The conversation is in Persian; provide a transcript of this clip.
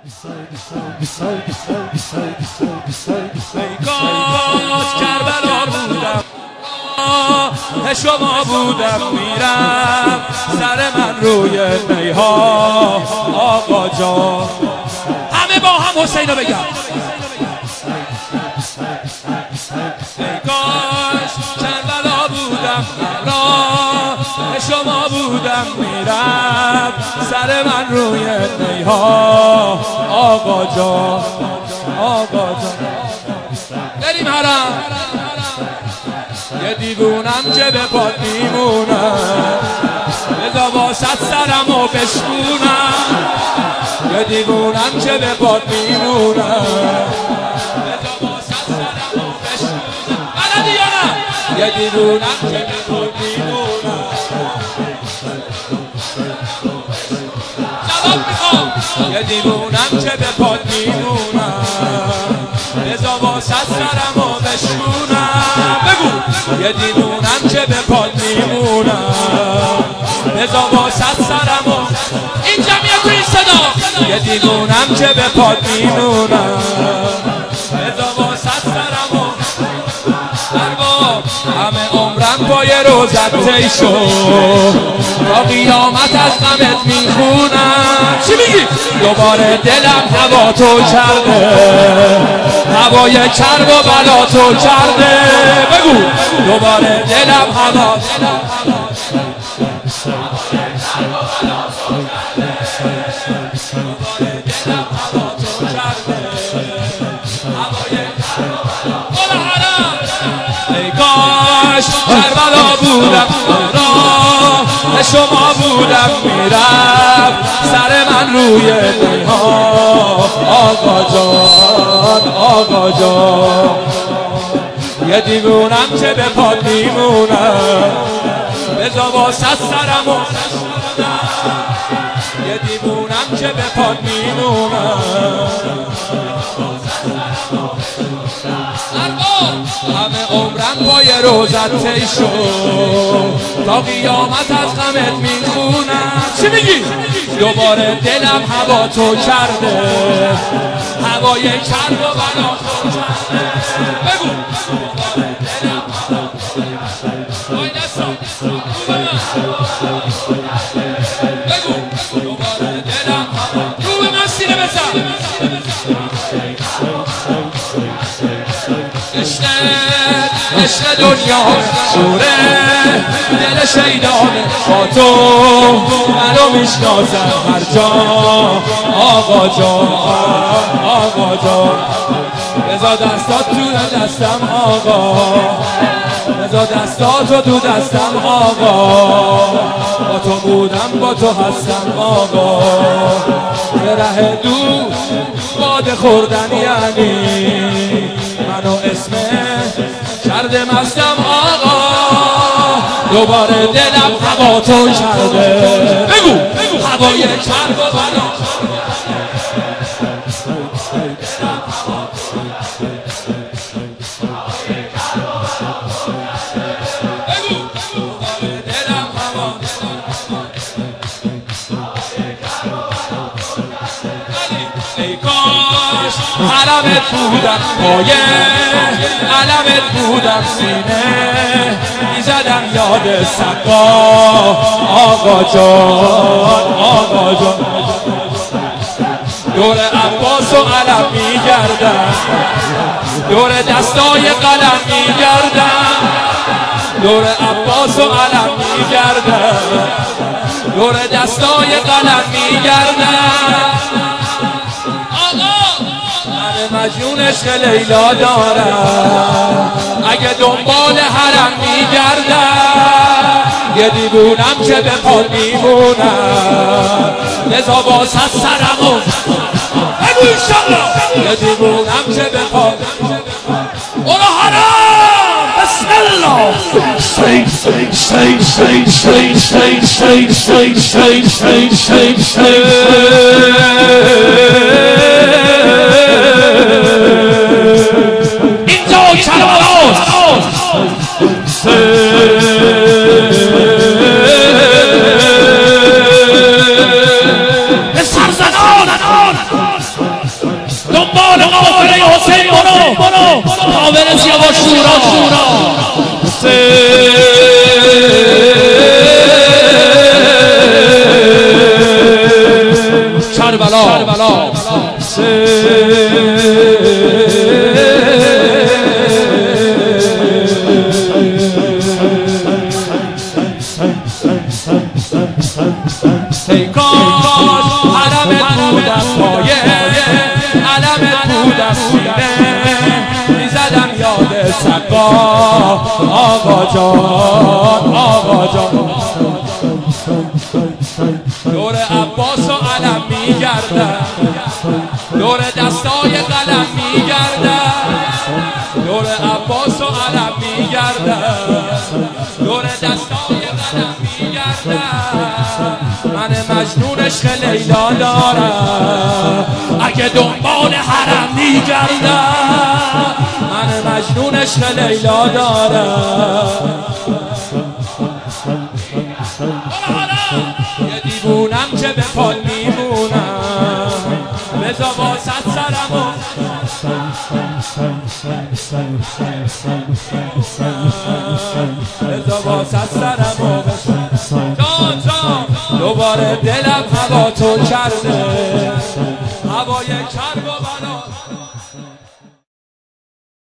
کاش کربلا بودم شما بودم میرم سر من روی نیها آقا جان. همه با هم حسینو بگم. ای کاش کربلا بودم شما بودم میرم سر من روی نیها آقا جان آقا جان. بریم حرم. یه دیوونم که به پات میمونم بذار واسه سرمو بشکونم. یه دیوونم که به پات میمونم بذار واسه سرمو بشکونم. بلدی یا نه؟ یه دیوونم که به پات میمونم. جواب میخوام. یه دیوونم که به پات میمونم بذار واسه سرمو بشکونم. بگو. یه دیوونم که به پات میمونم بذار واسه سرمو. این جمعیت تو این صدا. یه دیوونم که به پات میمونم بذار واسه سرمو. همه عمرم پای روزت طی شد تا قیامت از غمت میخونم. چی میگی؟ دوباره دلم هوا تو کرده هوای کرب و بلا تو کرده. بگو. دوباره دلم هوا کربلا بودم راه شما بودم میرم سر من روی نیها آقا جان آقا جان. یه دیوونم که به پات میمونم بذار واسه سرمو. یه دیوونم که به پات میمونم همه عمرم پای روزت طی شد تا قیامت از غمت میخونم. چی میگی؟ دوباره دلم هوا تو کرده هوای کرب و بلا تو کرده. بگو. دوباره دلم هوا وای دستم بگو. دوباره دلم هوا رو به من سینه بزن. عشق دنیا شوره دل شیدانه با تو منو میشناسم هر جا آقا جان آقا جان. بذار دستات تو دستم آقا بذار دستاتو تو دستم آقا. با تو بودم با تو هستم آقا. به ره دور باده خوردن یعنی منو اسم کرده مستم آقا. دوباره دلم هوا تو کرده. بگو. هوای کرب و بلا. علمت بودم پایه علمت بودم سینه میزدم یاد سقا آقا جان آقا جان. دور عباس و علم میگردم دور دستای قلم میگردم دور عباس و علم میگردم دور دستای قلم میگردم. مجنون عشق لیلا دارم اگه دنبال حرم میگردم. یه دیوونم که به پات میمونم لذا واسه سرمو. بگو انشالله. یه دیوونم که به پات برو حرم. بسم الله. اینجا کربلاست. به سرزنان ای کاش علمت بود از پایه، علمت بود از سینه، میزدم یاد سقا آقا جان، آقا جان. دور عباس و علم میگردم، دور دستای قلم میگردم، دور عباس و علم میگردم، دور دستای قلم میگردم. من مجنون عشق لیلا دارم، اگه دنبال حرم میگردم. من مجنون عشق لیلا دارم، یه دیوونم که به پال میمونم، بزا واسط سرمو بزا واسط سرمو جان جان. دوباره دلم هوا تو کرده، هوای کرده